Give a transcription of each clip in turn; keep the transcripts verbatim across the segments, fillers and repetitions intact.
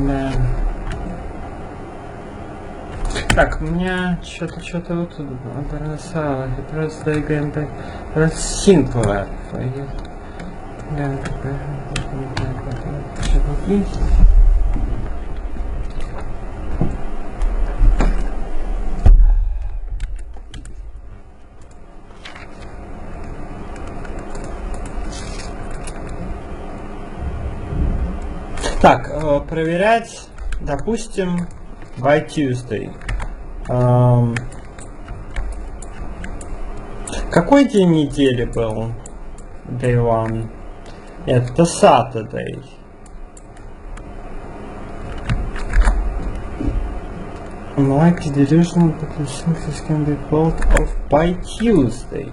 Да. Так, у меня что-то, что-то вот тут бросало. Просто двигаем так. Simple. Да, что-то Так, э, проверять, допустим, by Tuesday. Эм, какой день недели был? Day one. Нет, это Saturday. Unlike delusional, but the things can be pulled off by Tuesday.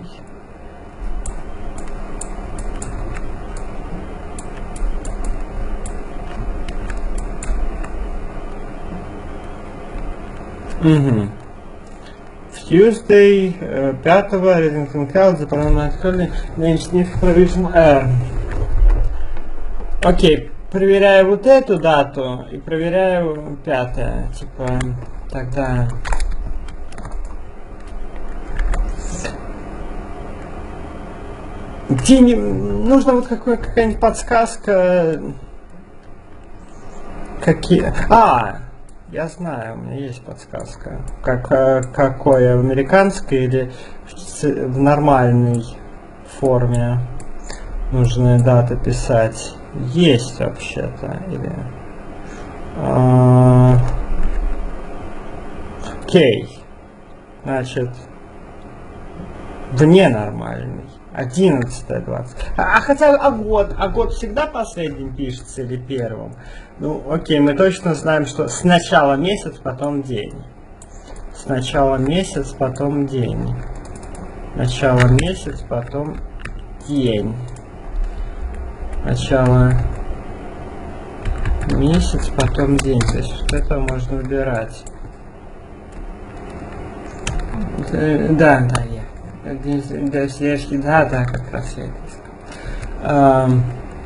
Угу. В Tuesday, э, пятого, Reddington Cloud, заполнено открыли, Name Provision R. Окей, проверяю вот эту дату и проверяю пятое, типа, тогда... Где не... Нужно вот какой, какая-нибудь подсказка... Какие... А! Я знаю, у меня есть подсказка. Как, какое, в американской или в, в нормальной форме нужны даты писать? Есть вообще-то. Или... А... Окей. Значит, вне нормальный. одиннадцатое двадцать. А, а хотя, а год? А год всегда последним пишется или первым? Ну, окей, мы точно знаем, что сначала месяц, потом день. Сначала месяц, потом день. Начало месяц, потом день. Начало месяц, потом день. То есть вот это можно выбирать. Да, да, я. Да, следующий, да, да, как раз я это искал. Um,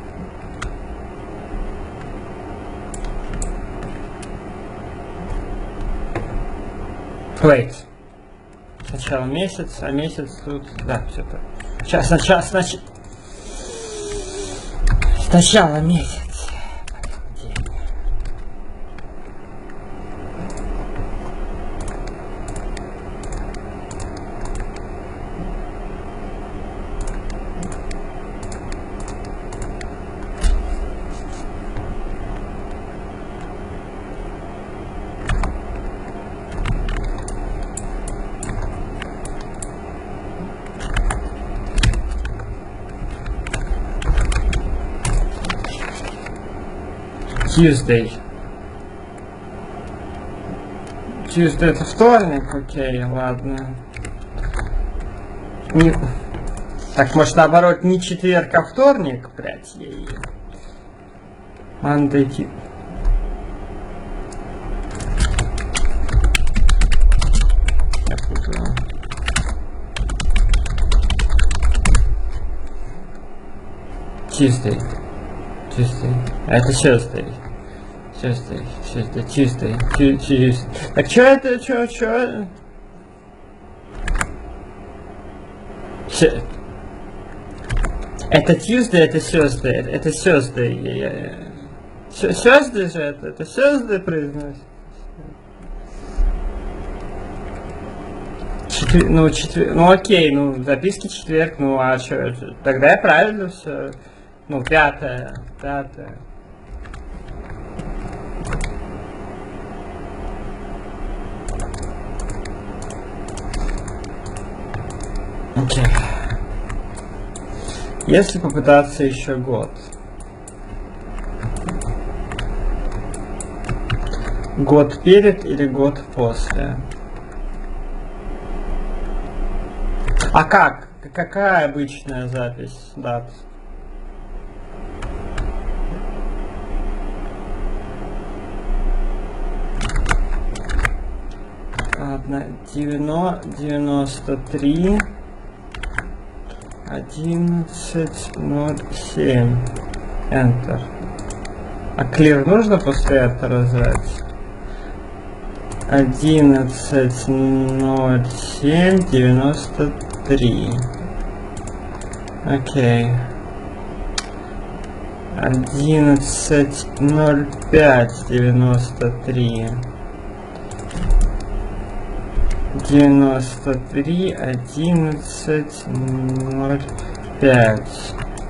wait. Сначала месяц, а месяц тут, да, все так. Сейчас, сначала, снач... сначала месяц. Tuesday. Tuesday это вторник, окей, ладно. Не... Так, может наоборот не четверг, а вторник, блять, ей. Monday. Я путаю. Tuesday. Tuesday. Это Tuesday. Tuesday, Tuesday, Tuesday, Tuesday. Так что это, что, что? Это Tuesday, это Thursday, это Thursday. Thursday же это, это Thursday произносит. Четвер... Ну, четвер... ну окей, ну записки четверг, ну а что, тогда я правильно все. Ну, пятое, пятое. Окей. Okay. Если попытаться еще год. Год перед или год после? А как? Какая обычная запись дат? Ладно, девяносто три одиннадцать ноль семь. Enter. А clear нужно после этого разжать? одиннадцать ноль семь девяносто три. Окей. одиннадцать ноль пять девяносто три. девяносто три одиннадцать ноль пять.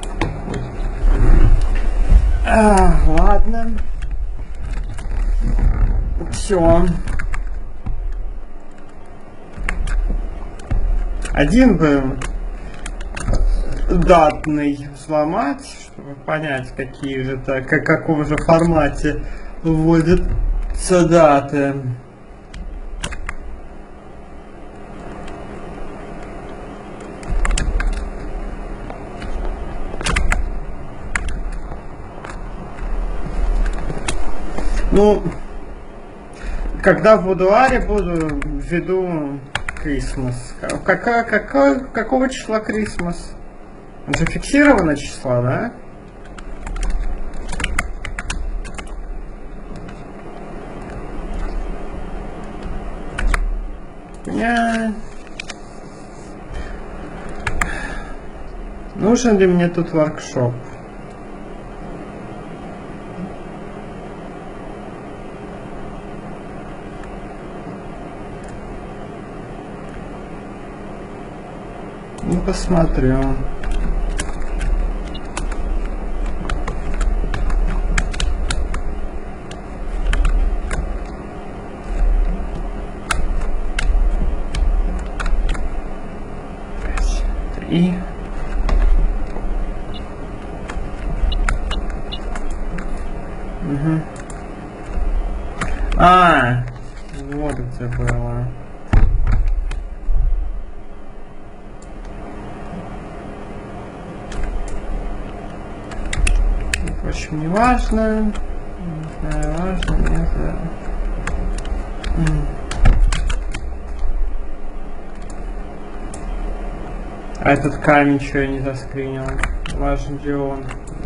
А, ладно. Все. Один бы датный взломать, чтобы понять, какие же так, как, каком же формате вводятся даты. Ну, когда в будуаре буду, введу Christmas. Какая, какая, какого числа Christmas? Он же фиксировано числа, да? Я... Нужен ли мне тут воркшоп? Ну, посмотрю. Три. Угу. А, вот где было. В общем, не важно. Не знаю, важно, нет. А этот камень что я не заскринил? Важен ли он?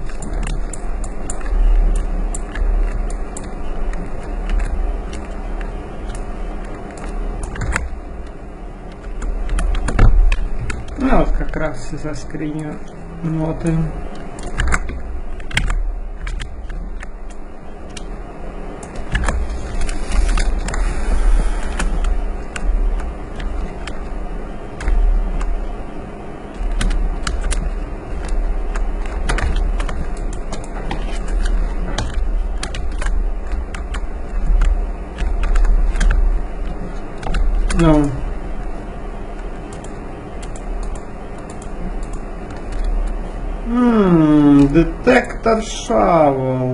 Ну вот как раз и заскриню ноты. Ну. Ммм, детектор шавел.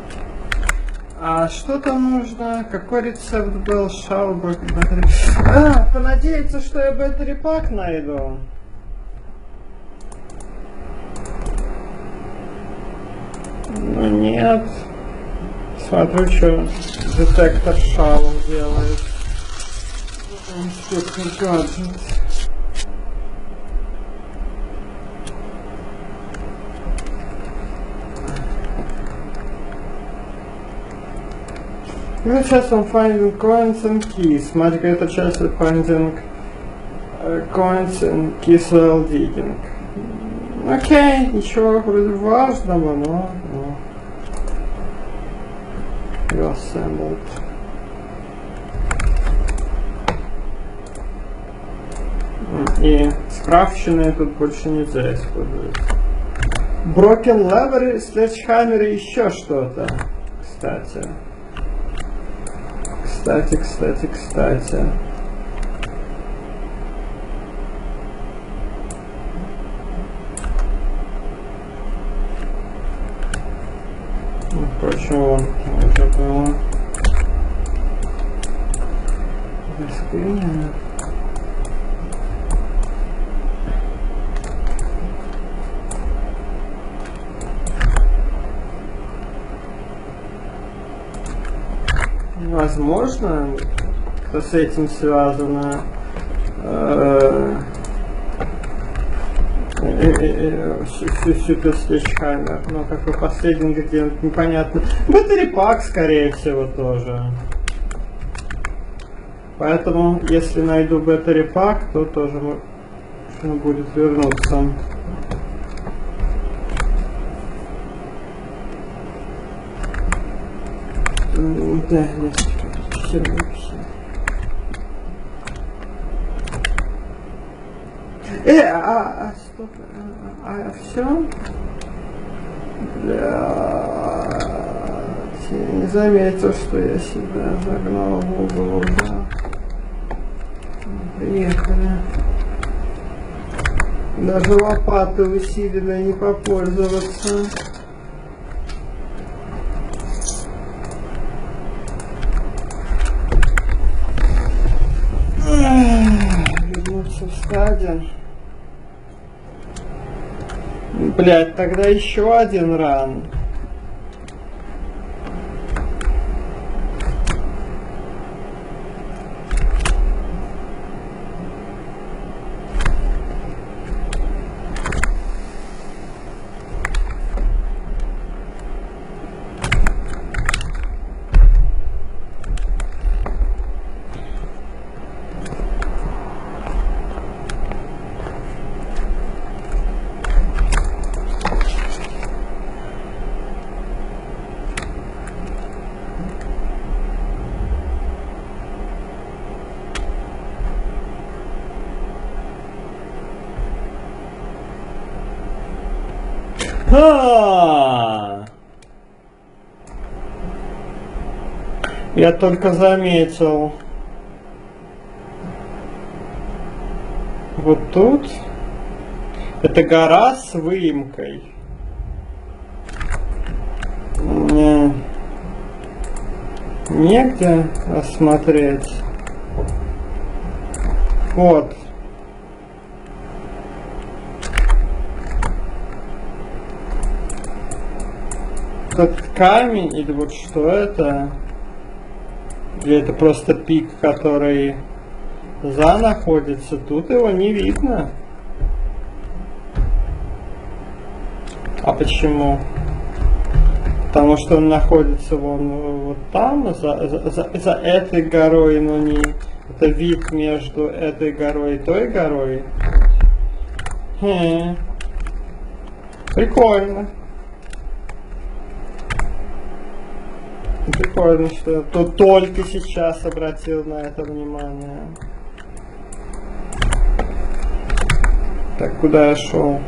А что там нужно? Какой рецепт был? Шавел. А, понадеяться, что я battery pack найду. Ну нет. Смотрю, что детектор шавел делает. Инспектор гаджет. Ну, сейчас он finding coins and keys. Смотри, это часть finding uh, coins and keys while digging. Окей, ничего вроде важного, но... но. Reassembled. И скрафченные тут больше нельзя использовать. Broken lever, sledgehammer и еще что-то. Кстати. Кстати, кстати, кстати. Ну, впрочем, вон уже было. Заскринено. Возможно, что с этим связано. Э, Супер-стич-камер. Но какой последний ингредиент, непонятно. Battery pack, скорее всего, тоже. Поэтому, если найду battery pack, то тоже можно будет вернуться. Да, несколько. Э, а, а, стоп, а, а все? Блядь, я не заметил, что я себя загнал в угол, да. Приехали. Даже лопатой усиленно не попользоваться. Вернуться в стадию. Блять, тогда еще один ран. А-а-а! Я только заметил. Вот тут. Это гора с выемкой. Мне негде осмотреть. Вот. Этот камень, или вот что это? Или это просто пик, который за находится? Тут его не видно. А почему? Потому что он находится вон вот там, за, за, за, за этой горой, но не... Это вид между этой горой и той горой. Хм. Прикольно. Прикольно, что я тут только сейчас обратил на это внимание. Так, куда я шел?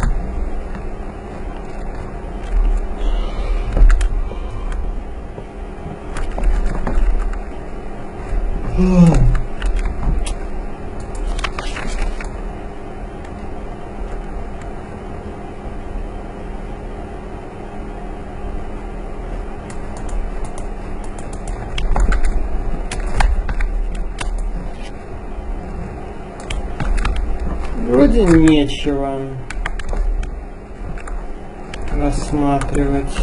Вроде нечего рассматривать.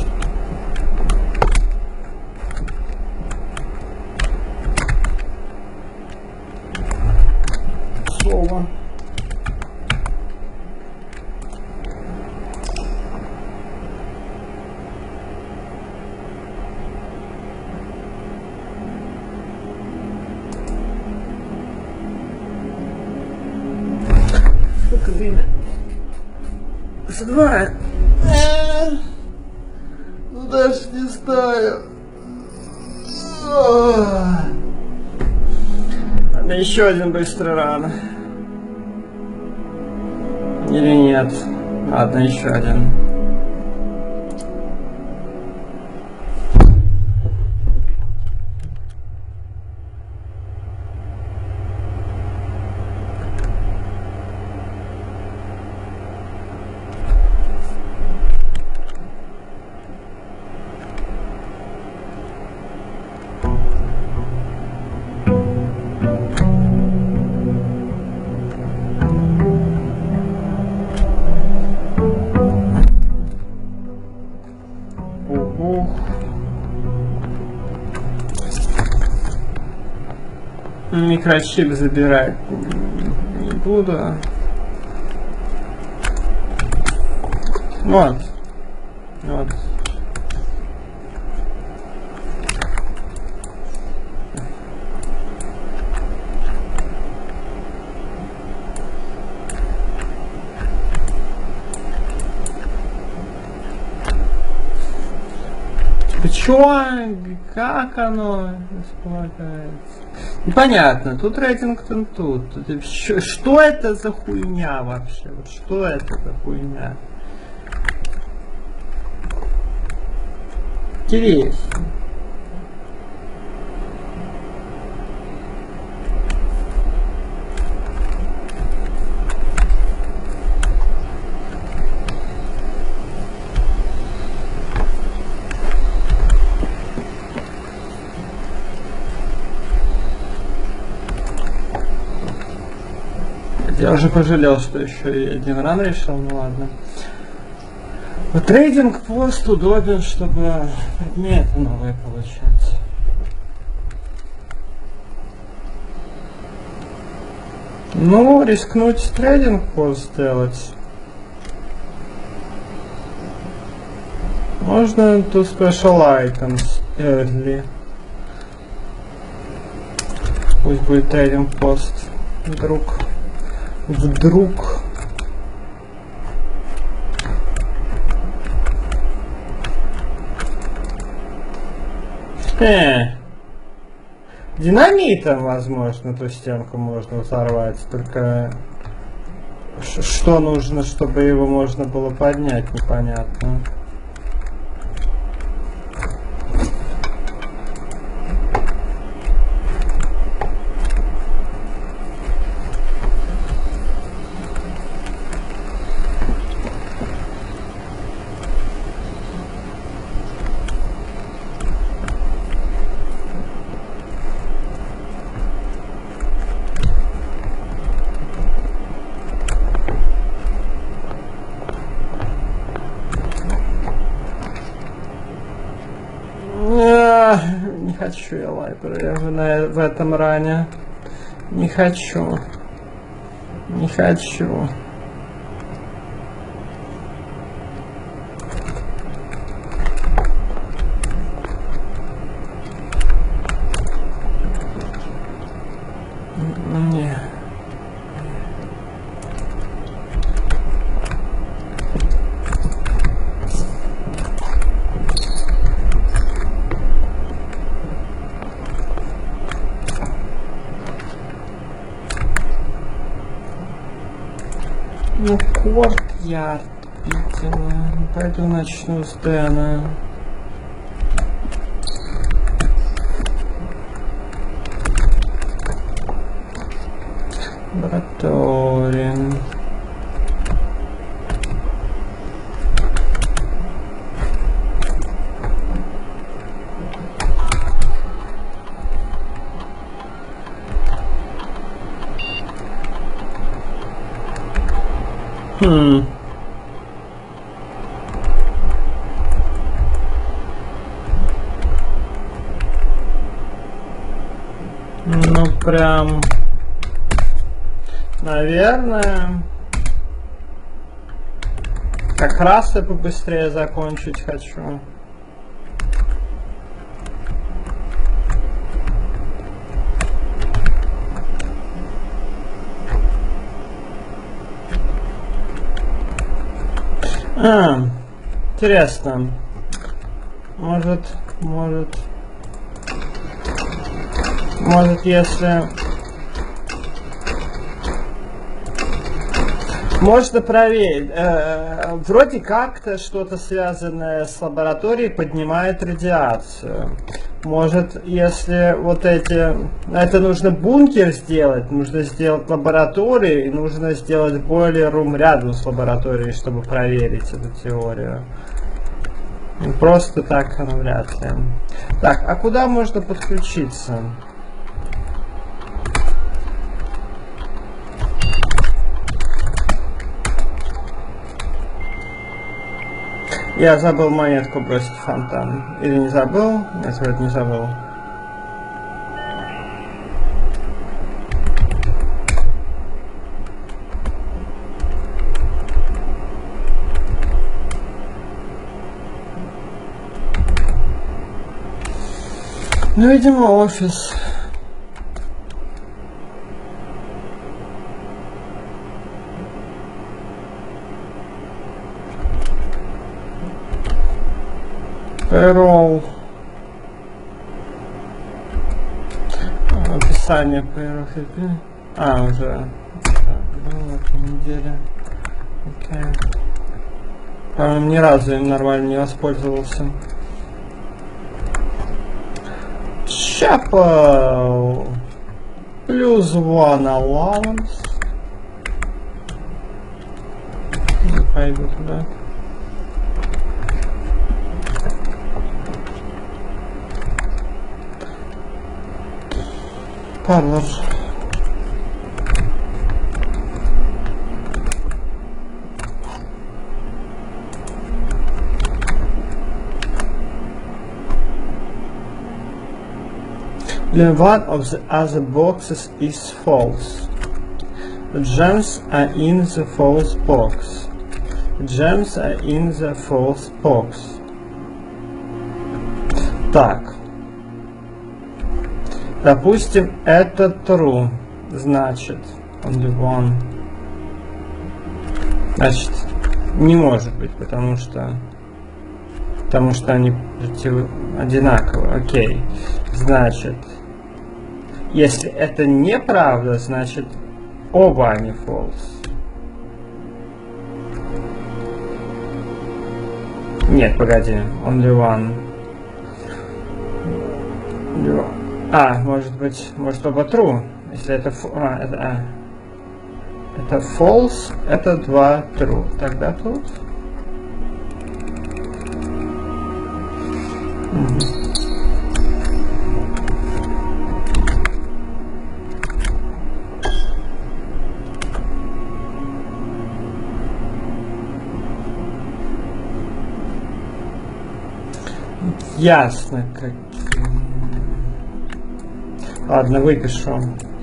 Слово. Сколько время? Два. Ну даже не знаю. Надо еще один быстрый ран. Или нет? Ладно, еще один. Микрочип забирать не буду. Вот. Вот. Чё? Как оно располагается? Непонятно. Тут рейтинг, тут. тут. Что это за хуйня вообще? Вот что это за хуйня? Интересно. Я уже пожалел, что еще и один ран решил, ну ладно. Вот трейдинг пост удобен, чтобы предметы новые получать. Ну, рискнуть трейдинг пост сделать. Можно to special items early. Пусть будет трейдинг пост. Вдруг. Вдруг. Э. Динамитом, возможно, эту стенку можно взорвать. Только что нужно, чтобы его можно было поднять, непонятно. Не хочу я лайбрери в, в этом ране. Не хочу. Не хочу. Не. Ну, Корт-Ярд, видимо. Пойду начну с Дэна. Браторин. Хм. Ну прям, наверное, как раз я побыстрее закончить хочу. А, интересно. Может, может, может, если можно проверить. Э, вроде как-то что-то связанное с лабораторией поднимает радиацию. Может, если вот эти... Это нужно бункер сделать, нужно сделать лабораторию, и нужно сделать бойлер-рум рядом с лабораторией, чтобы проверить эту теорию. Просто так оно вряд ли. Так, а куда можно подключиться? Я забыл монетку бросить в фонтан. Или не забыл? Нет, вроде не забыл. Ну, видимо, офис. Payroll. Описание payroll. А, уже. Так, было в неделе. Окей. По-моему, ни разу им нормально не воспользовался. Chapel. Плюс one allowance. Пойду туда. Парлор. One of the other boxes is false. The gems are in the false box. Gems are in the false box. Так. Допустим, это true. Значит, only one. Значит, не может быть, потому что потому что они против... одинаковые. Окей. Значит, если это неправда, значит оба они false. Нет, погоди. Only one. Only one. А, может быть, может оба true. Если это, а, это, а. это false, это два true. Тогда тут. Угу. Ясно, как. Ладно, выпишу.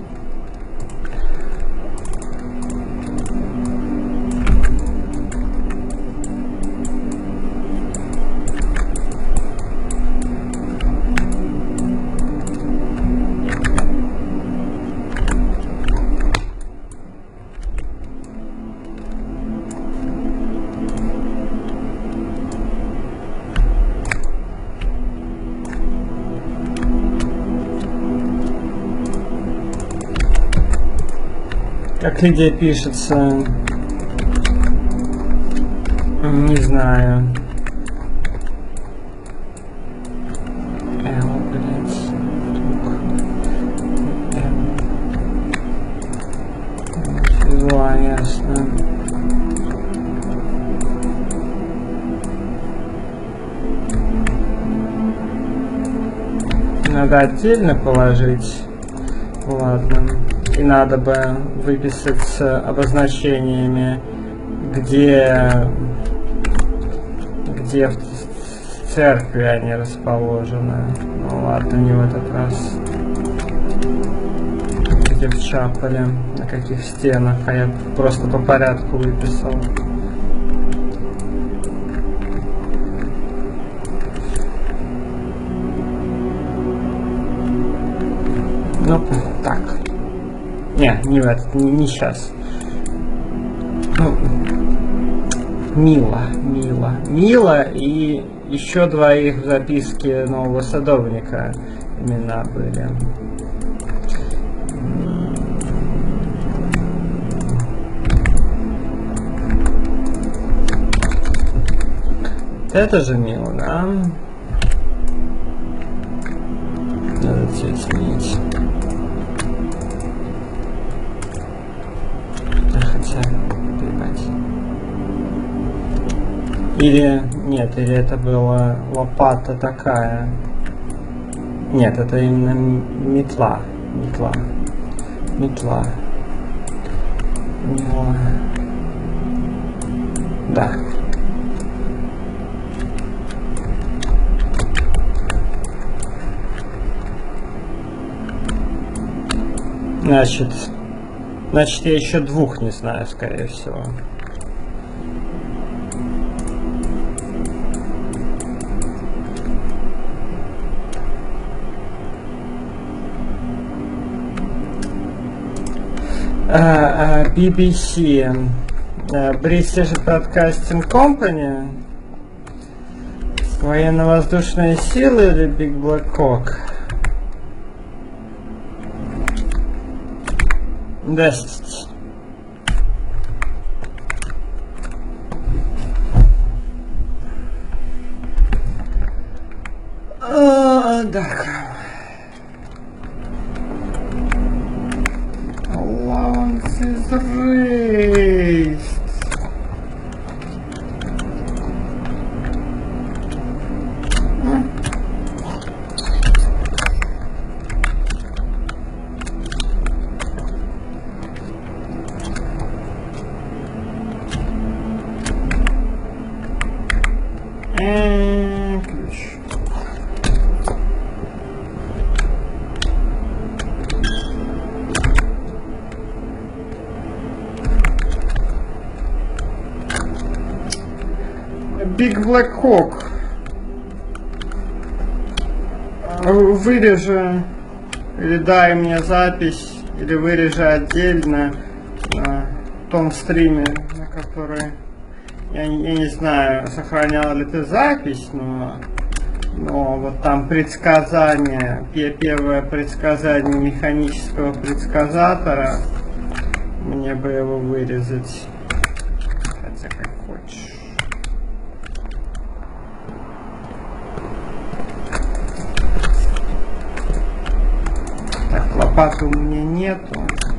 Как Лидия пишется, не знаю. Л, блядь, два, ясно. Надо отдельно положить. Ладно. И надо бы выписать с обозначениями, где, где в церкви они расположены. Ну ладно, не в этот раз. Где в чапеле, на каких стенах, а я просто по порядку выписал. Ну, так. Не, не в этот, не, не сейчас. Ну, Мила, Мила. Мила и еще двоих в записке нового садовника имена были. Это же Мила, да? Надо цвет сменить. Или нет, или это была лопата такая. Нет, это именно метла. Метла. Метла. Мила. Да. Значит, значит, я еще двух не знаю, скорее всего. би би си, British Broadcasting Company, военно-воздушные силы или Big Black Hawk? десять. А, так. Allowances raised. Ключ. Big Black Hawk. Вырежи или дай мне запись, или вырежи отдельно на том стриме, на который я, я не знаю, сохранял ли ты запись, но, но вот там предсказание, первое предсказание механического предсказатора, мне бы его вырезать, хотя как хочешь. Так, лопаты у меня нету.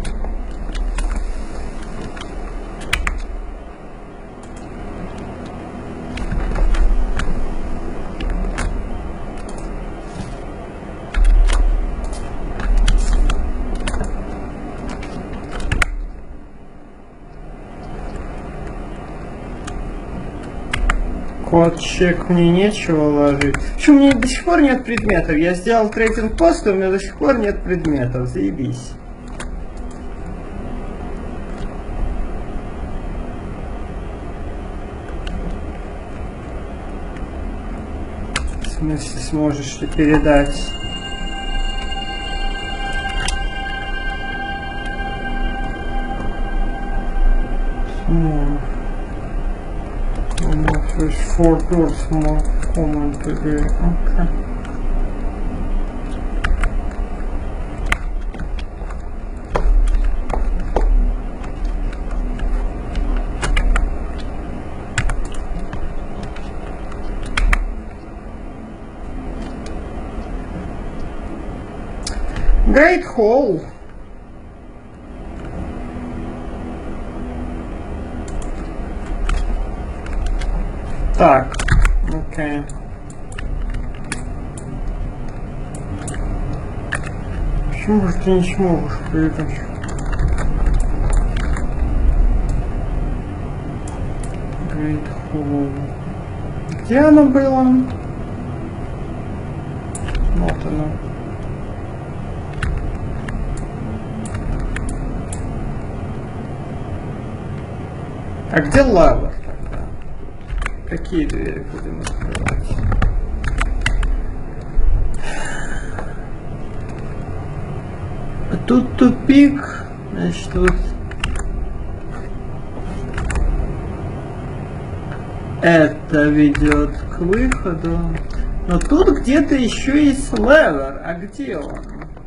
Код чек мне нечего ложить. Почему у меня до сих пор нет предметов? Я сделал трейдинг пост, и у меня до сих пор нет предметов. Заебись. В смысле, сможешь ли передать? There's four doors more common today. Okay. Great Hall. Так, окей. Почему же ты не сможешь передать? Great Hall. Где оно было? Вот оно. А где лава? Какие двери будем открывать? Тут тупик, значит, вот это ведет к выходу. Но тут где-то еще есть левер. А где он?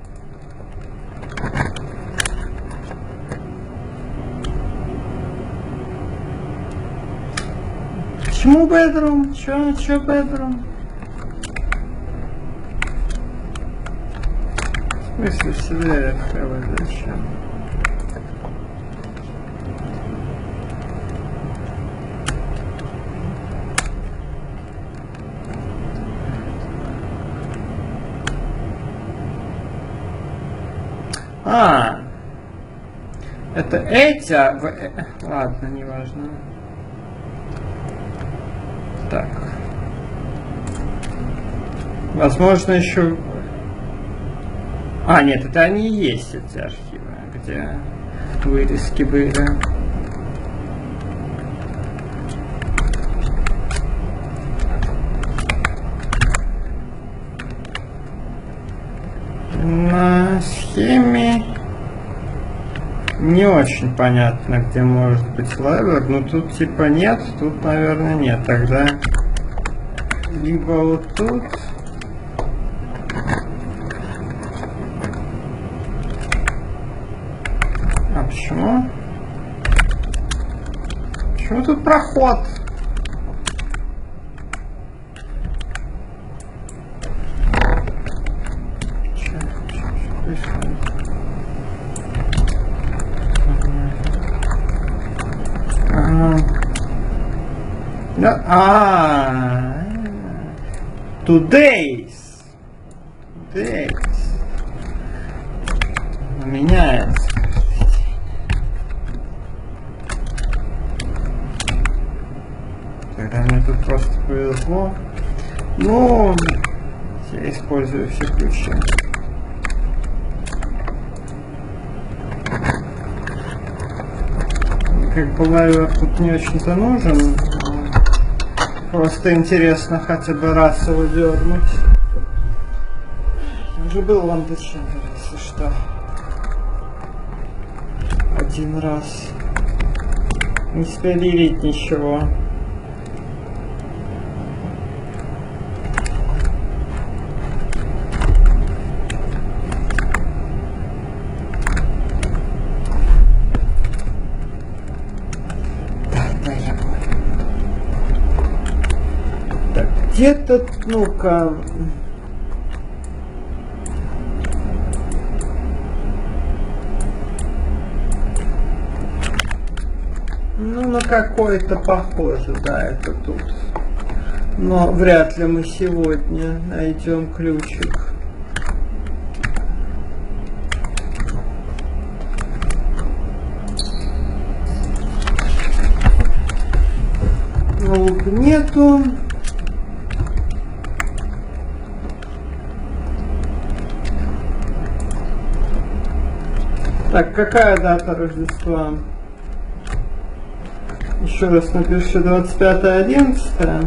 Почему bedroom? Чё, чё bedroom? В смысле себе открывать зачем? А, это эти, а, ладно, неважно. Так. Возможно, еще... А, нет, это они и есть, эти архивы, где вырезки были. На схеме Не очень понятно, где может быть левер, но тут типа нет, тут, наверное, нет. Тогда либо вот тут. А почему? Почему тут проход? Че, че, че происходит? Да, а, today's, today's, меняется. Тогда мне тут просто повезло. Ну, я использую все ключи. Как бы лайвер тут не очень-то нужен. Просто интересно хотя бы раз его дернуть. Уже был в андечендер, если что. Один раз. Не спойлерить ничего. Где-то, ну-ка... Ну, на какой-то похоже, да, это тут. Но вряд ли мы сегодня найдем ключик. Ну, нету. Так, какая дата Рождества? Еще раз напишу, двадцать пятое одиннадцатое.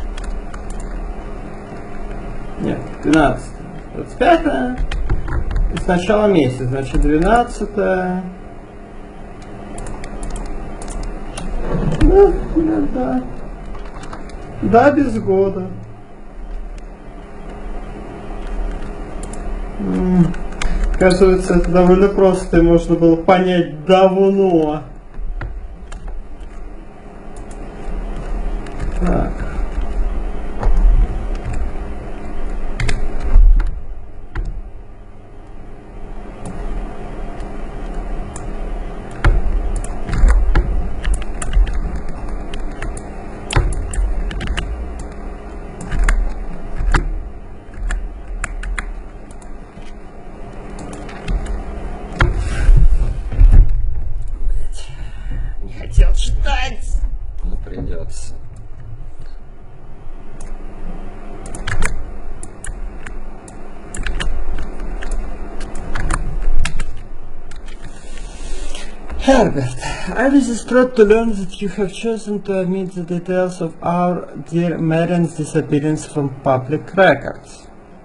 Нет, двенадцатое. двадцать пятое. И с начала месяца, значит, двенадцатое. Да, да, да. Да, без года. М-м. Оказывается, это довольно просто, и можно было понять давно. Так. Не хотел читать, но придется. Herbert, I was distraught to learn that you have chosen to omit the details of our dear Marian's disappearance from public records.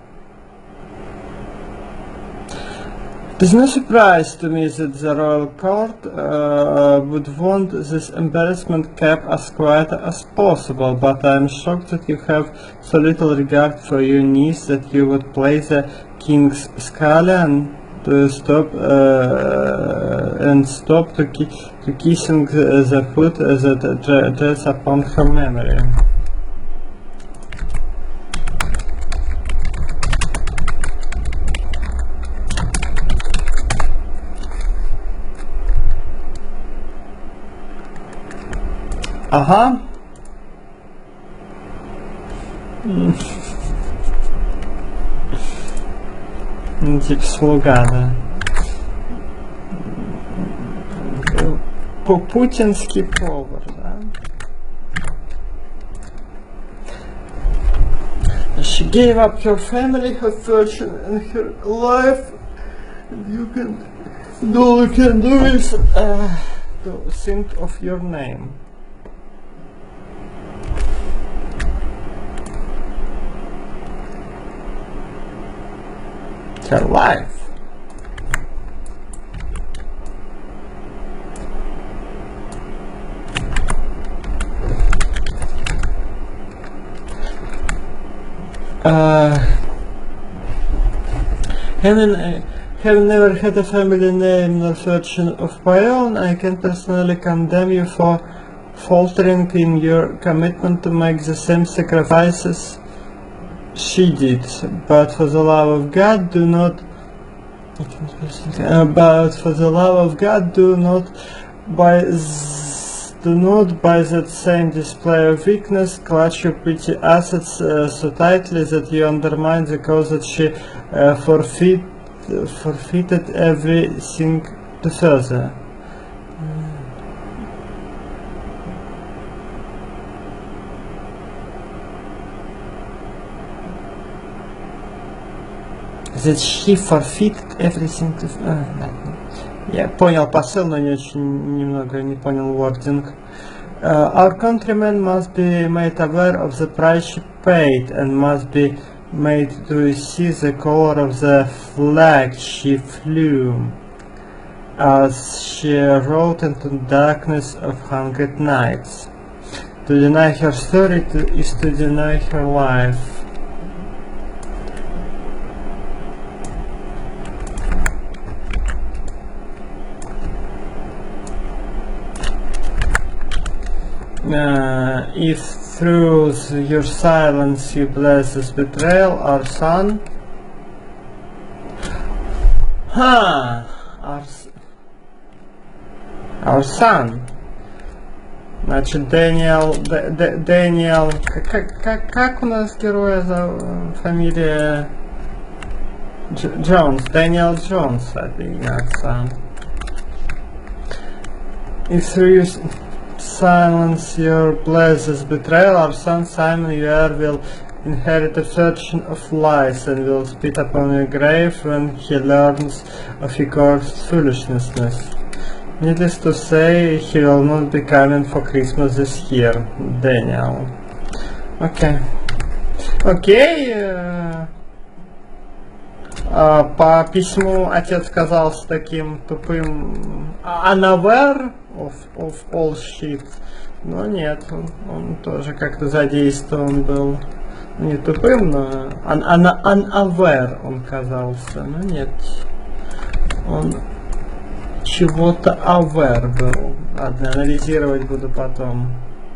It is no surprise to me that the royal court uh, would want this embarrassment kept as quiet as possible, but I am shocked that you have so little regard for your niece that you would play the king's scullion to stop uh, and stop to, ki to kissing the foot that dress upon her memory. Ага. Ну, типа слуга, да. Путинский повар, да. She gave up her family, her fortune and her life. And you can, all you can do is uh, to think of your name. Her life. Uh, having, uh, having never had a family name nor fortune of my own, I can personally condemn you for faltering in your commitment to make the same sacrifices she did. But for the love of God, do not. Uh, but for the love of God, do not by do not by that same display of weakness clutch your pretty assets uh, so tightly that you undermine the cause that she uh, forfeit, forfeited everything to further. That she forfeited everything to... Uh, Я понял посыл, но не очень немного не понял wording. Uh, our countrymen must be made aware of the price she paid and must be made to see the color of the flag she flew as she rode into the darkness of hundred nights. To deny her story to, is to deny her life. Uh, if through your silence you bless this betrayal, our son. Huh, our, our son. Значит, Дэниел, Дэниел, как, как, как у нас героя за фамилия Джонс, Дэниел Джонс, это имя отца. If through you silence your blesses betrayal, our son Simon Yuer will inherit a fortune of lies and will spit upon your grave when he learns of your cursed foolishness. Needless to say, he will not be coming for Christmas this year, Daniel. Окей. Окей. Okay. Uh, по письму отец казался таким тупым unaware of, of all shit. Но нет, он, он тоже как-то задействован был. Не тупым, но un, un, unaware он казался. Но нет, он чего-то aware был. Ладно, анализировать буду потом.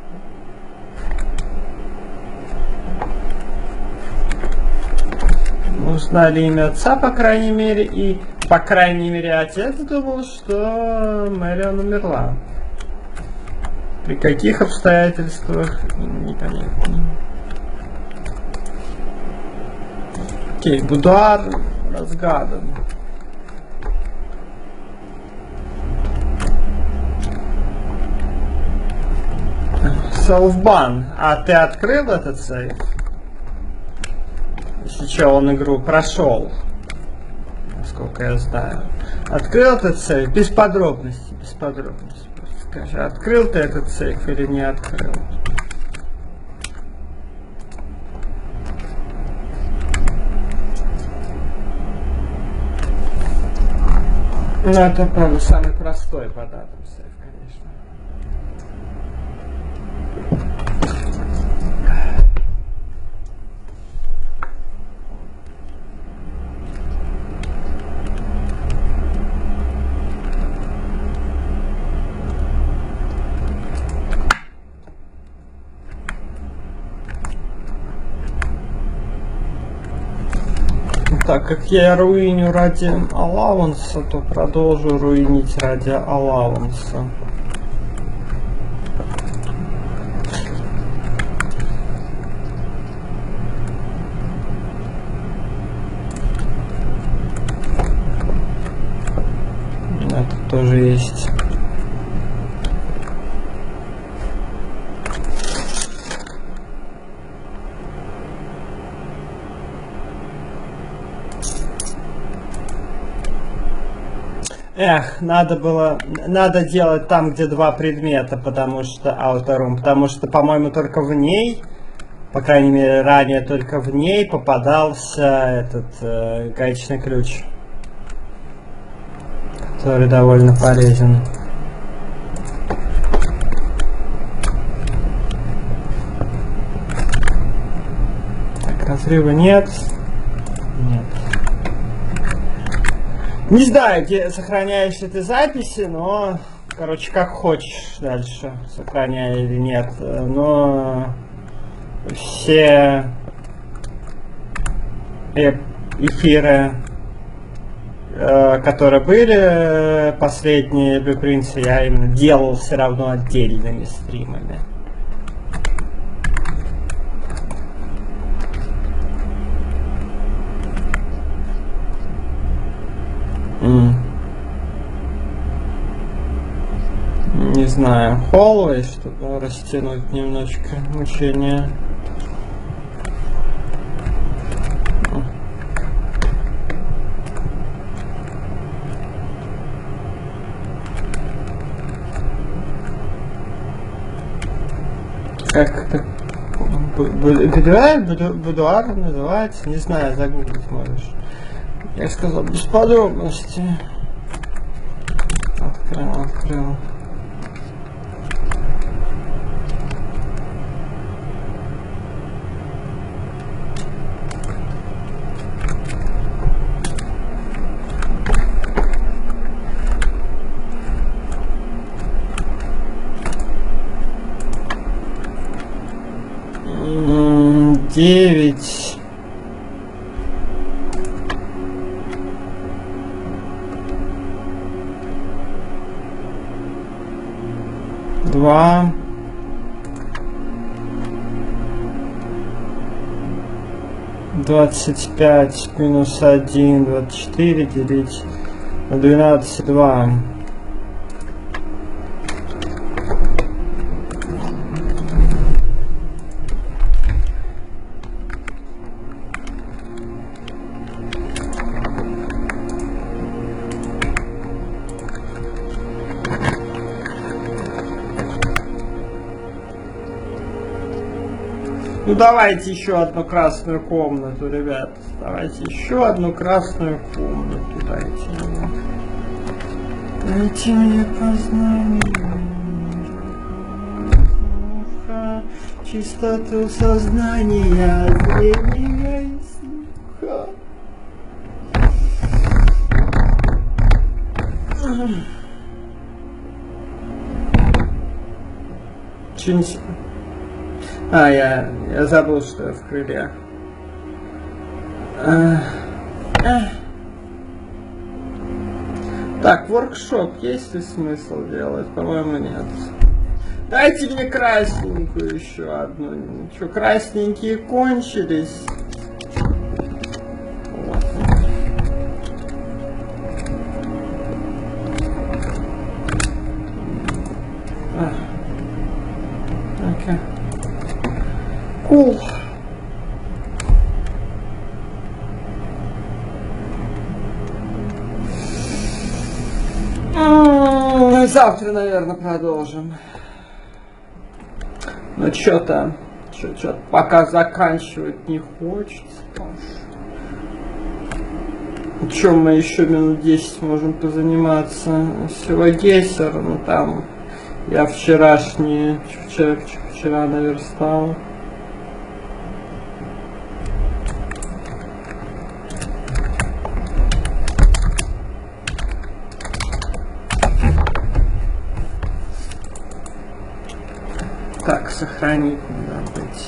Узнали имя отца, по крайней мере, и, по крайней мере, отец думал, что Мэриан умерла. При каких обстоятельствах, непонятно. Окей, будуар разгадан. Селфбан, а ты открыл этот сейф? Сейчас он игру прошел, насколько я знаю. Открыл этот сейф? Без подробностей, без подробностей. Скажи, открыл ты этот сейф или не открыл? Ну, это, правда, самый простой по датам сейф, конечно. Так как я руиню ради аллаунса, то продолжу руинить ради аллаунса. Это тоже есть. Эх, надо было, надо делать там, где два предмета, потому что outer room, потому что, по-моему, только в ней, по крайней мере, ранее только в ней попадался этот э, гаечный ключ, который довольно полезен. Так, Разрыва нет. Нет. Не знаю, где сохраняешь эти записи, но, короче, как хочешь дальше, сохраняй или нет. Но все эфиры, которые были последние Blueprints, я именно делал все равно отдельными стримами. Mm. Не знаю, Hallway, чтобы растянуть немножко мучение. Как это? Будуар, будуар называется? Не знаю, загуглить можешь. Я сказал, без подробностей. Открыл, открыл. Девять. Два. Двадцать пять минус один, двадцать четыре делить на двенадцать, два. Ну давайте еще одну красную комнату, ребят. Давайте еще одну красную комнату. Дайте мне. Дайте мне познание. Чистоту сознания, зрения и слуха. Чинси. А, я, я забыл, что я в крыле. А, а. Так, воркшоп есть ли смысл делать? По-моему, нет. Дайте мне красненькую еще одну. Что, красненькие кончились? Вот. А. Окей. Cool. Mm, завтра, наверное, продолжим. Ну что-то, что-то пока заканчивать не хочется. Чем мы еще минут десять можем позаниматься? Всего Гессер, ну там я вчерашний, вчера, вчера наверстал. Так, сохранить надо быть.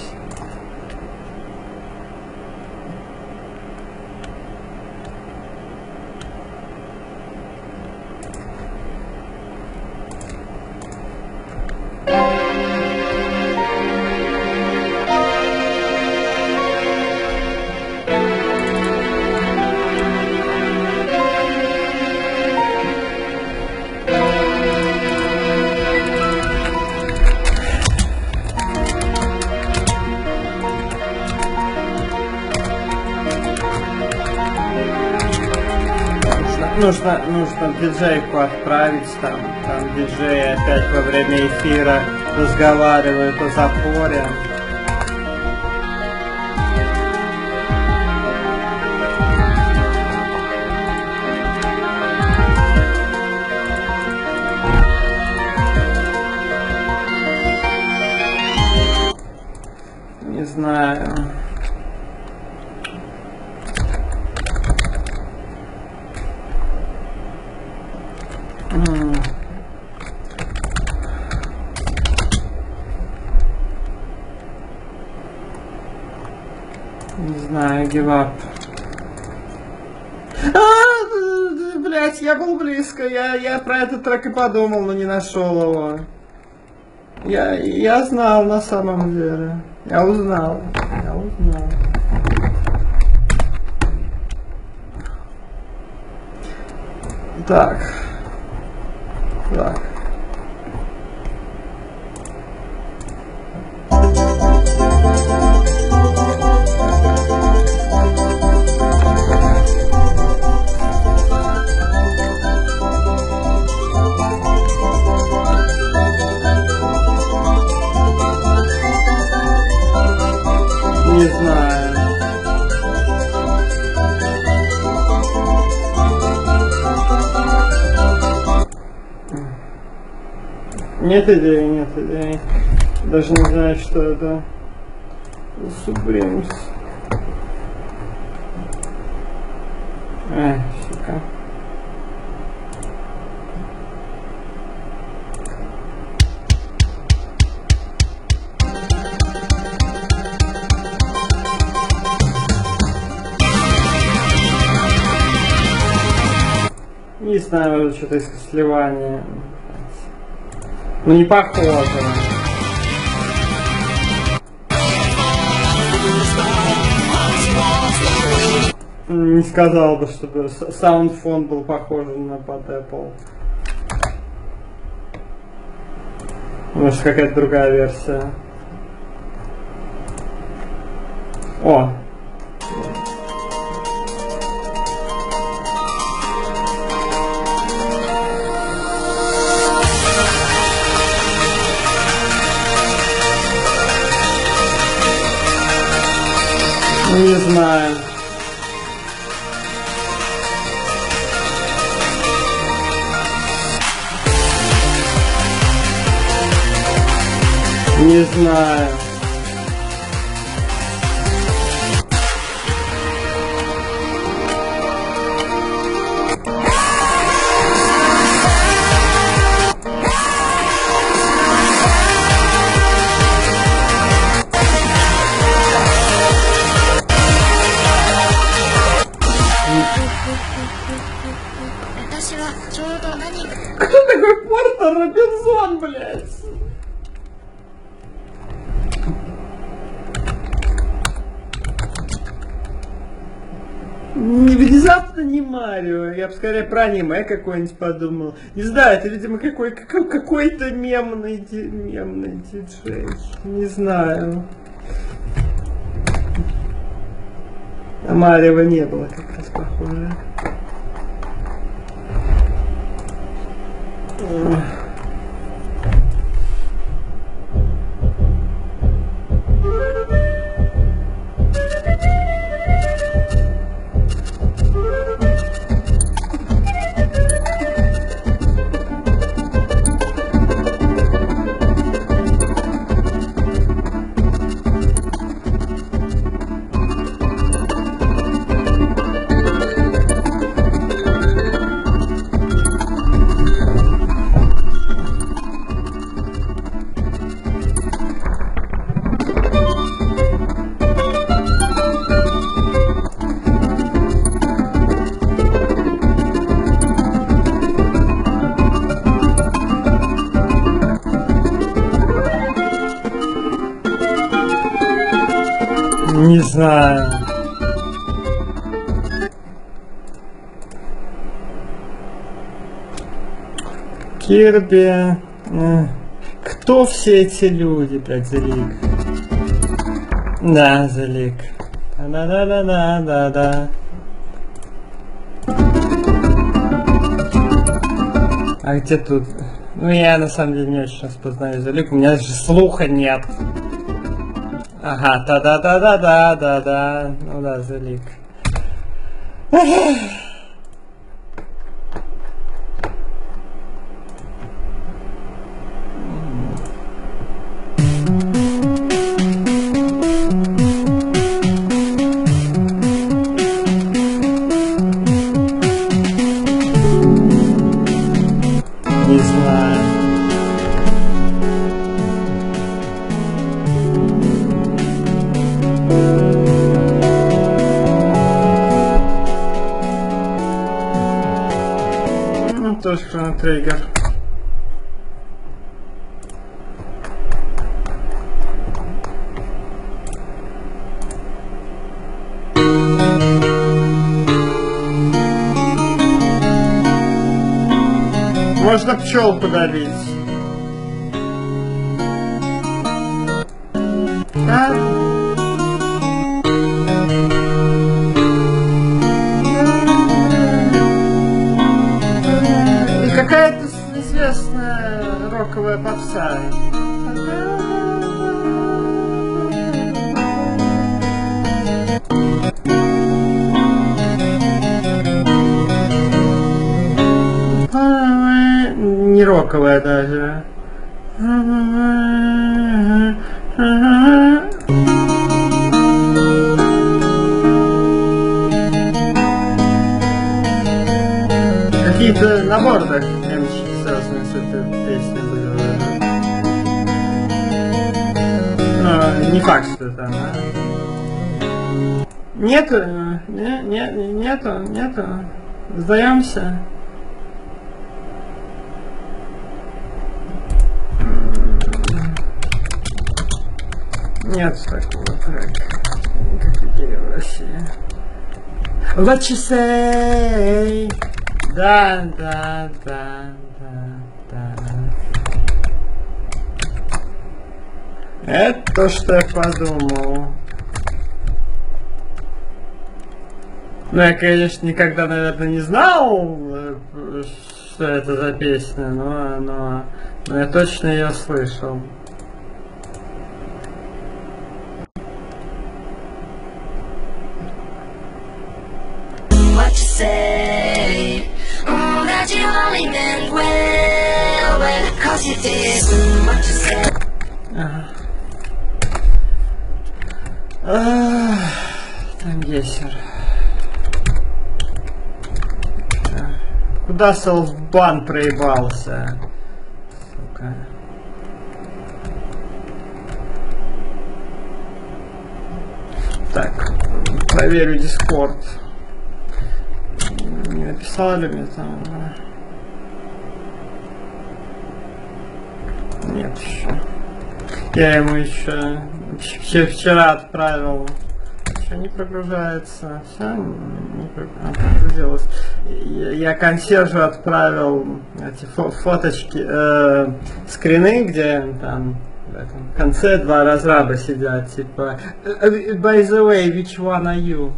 Нужно, нужно диджейку отправить, там, там диджей опять во время эфира разговаривает о запоре. Не знаю. М. Не знаю, гивап. А, блять, я был близко. Я, я про этот трек и подумал, но не нашел его. Я, я знал на самом деле. Я узнал. Я узнал. Так. Так. Не знаю. Нет идеи, нет идеи. Даже не знаю, что это. Супримс. Ай, сука. Не знаю, что-то из сливания. Ну не похоже. Не сказал бы, чтобы саундфон был похож на под Apple. Может, какая-то другая версия. О! Не знаю. Не знаю. Кто такой Портер Робинзон, блядь? Не внезапно не Марио, я бы скорее про аниме какой-нибудь подумал. Не знаю, это, видимо, какой, какой, какой-то мемный, ди, мемный диджей. Не знаю. А Марио не было как раз похоже. Не знаю. Кирби. Кто все эти люди, блядь, Залик? Да, Залик. Да-да-да-да-да-да. А где тут? Ну я на самом деле не очень распознаю Залик, у меня даже слуха нет. Ага, да-да-да-да-да-да-да. Ну да, Залик. Ну, тоже Chrono Trigger. Можно пчел подавить. Да? И какая-то известная роковая попса. Не роковая даже. Какие-то на бордах связаны с этой песней были уже. Но не факт, что это она. Нету, не, не, нету, нету. Сдаемся. Нет такого трека, как идея в России. What you say? Да, да, да, да, да. Это то, что я подумал. Ну, я, конечно, никогда, наверное, не знал, что это за песня, но, но, но я точно ее слышал. Say, mm, that you only meant well, well, cause you did mm, what you said. Там гейсер. Куда селфбан проебался? Сука. Так, проверю Discord. Не написали мне там. Нет еще. Я ему еще вчера отправил. Все не прогружается. Все не прогрузилось. Я консьержу отправил эти фо фоточки, э, скрины, где там в этом конце два разраба сидят. Типа, by the way, which one are you?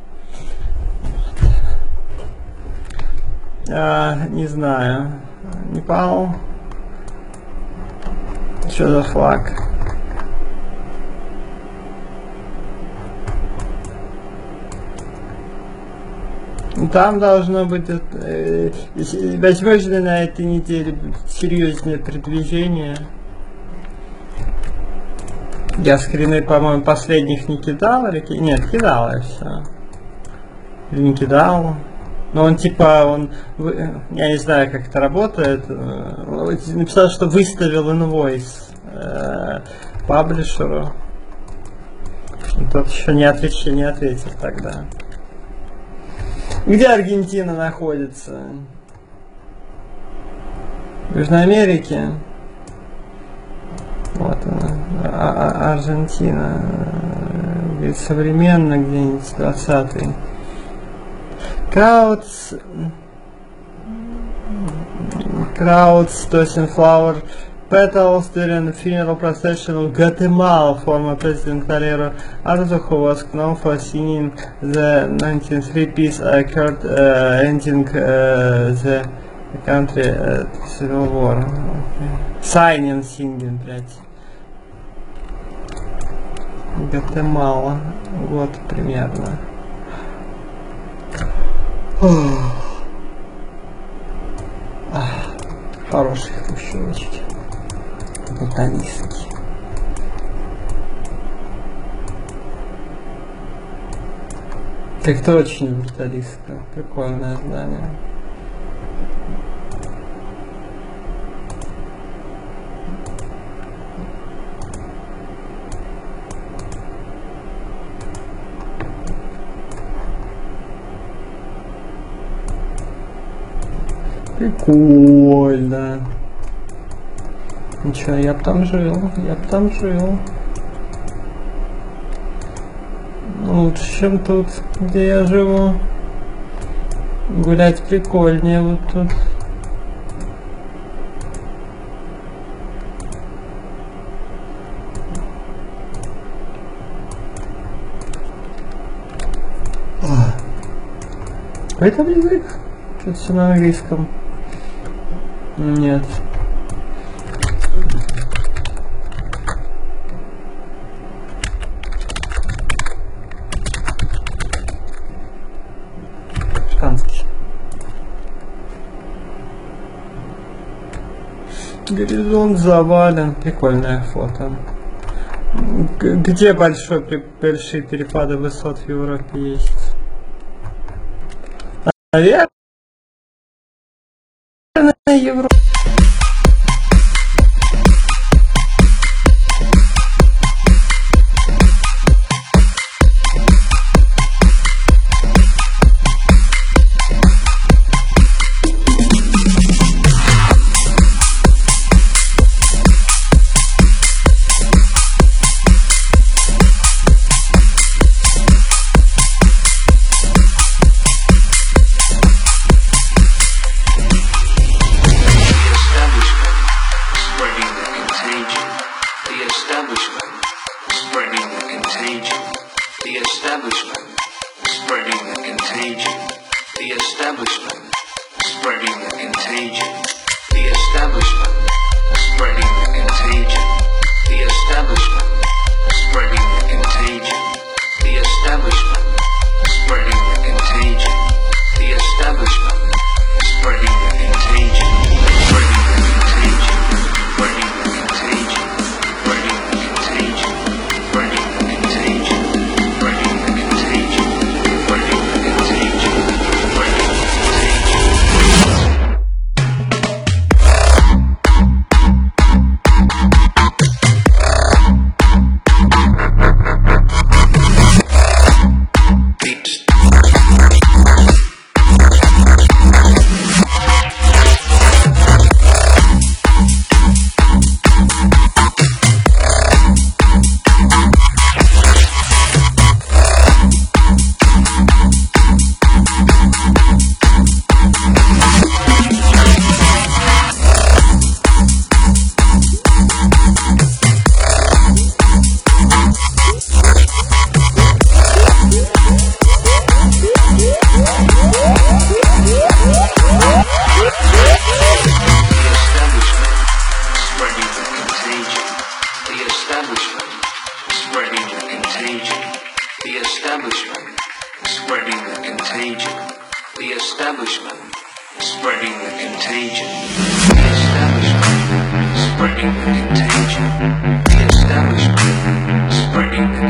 А, не знаю. Непал. Что за флаг? Там должно быть, э, возможно, на этой неделе будет серьезное продвижение. Я скрины, по-моему, последних не кидал, или нет, кидал я все. Или не кидал. Но он типа, он, я не знаю, как это работает, написал, что выставил инвойс э, паблишеру. Тот еще не ответил, не ответил тогда. Где Аргентина находится? В Южной Америке. Вот она, а -а Аргентина. Говорит, современно где-нибудь двадцатый. Краудс, Crowds, tossing flower petals during the funeral procession of Guatemala former President Valero Araujo, who was known for singing the nineteen oh three piece occurred uh, ending uh, the country uh, civil war. Okay. Signing, singing, блять. Гватемала, год примерно. Ах, хорошие хрущевочки. Металлистки. Так точно, металлистка. Прикольное здание. Прикольно. Ничего, я б там жил, я б там жил. Лучше, чем тут, где я живу. Гулять прикольнее вот тут. Это язык? Тут все на английском. Нет. Шканский. Горизонт завален. Прикольное фото. Г- где большой, большие перепады высот в Европе есть? Наверное, Европа. Spreading the contagion. The establishment spreading the